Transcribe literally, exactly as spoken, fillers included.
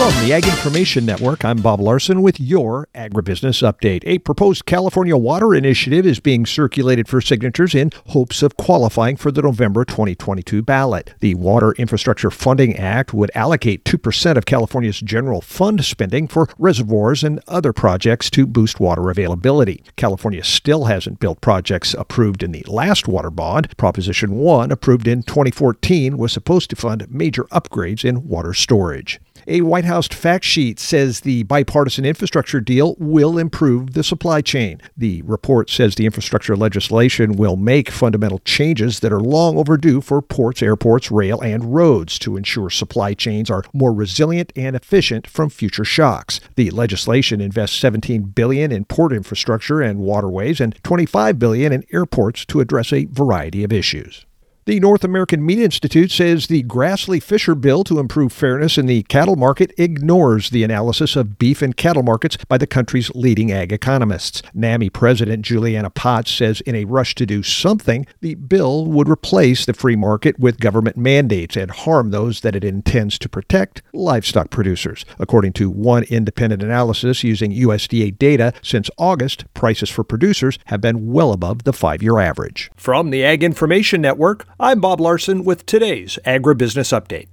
From the Ag Information Network, I'm Bob Larson with your Agribusiness Update. A proposed California water initiative is being circulated for signatures in hopes of qualifying for the November twenty twenty-two ballot. The Water Infrastructure Funding Act would allocate two percent of California's general fund spending for reservoirs and other projects to boost water availability. California still hasn't built projects approved in the last water bond. Proposition one, approved in twenty fourteen, was supposed to fund major upgrades in water storage. A White House fact sheet says the bipartisan infrastructure deal will improve the supply chain. The report says the infrastructure legislation will make fundamental changes that are long overdue for ports, airports, rail, and roads to ensure supply chains are more resilient and efficient from future shocks. The legislation invests seventeen billion dollars in port infrastructure and waterways and twenty-five billion dollars in airports to address a variety of issues. The North American Meat Institute says the Grassley-Fisher bill to improve fairness in the cattle market ignores the analysis of beef and cattle markets by the country's leading ag economists. NAMI President Juliana Potts says in a rush to do something, the bill would replace the free market with government mandates and harm those that it intends to protect, livestock producers. According to one independent analysis using U S D A data, since August, prices for producers have been well above the five-year average. From the Ag Information Network, I'm Bob Larson with today's Agribusiness Update.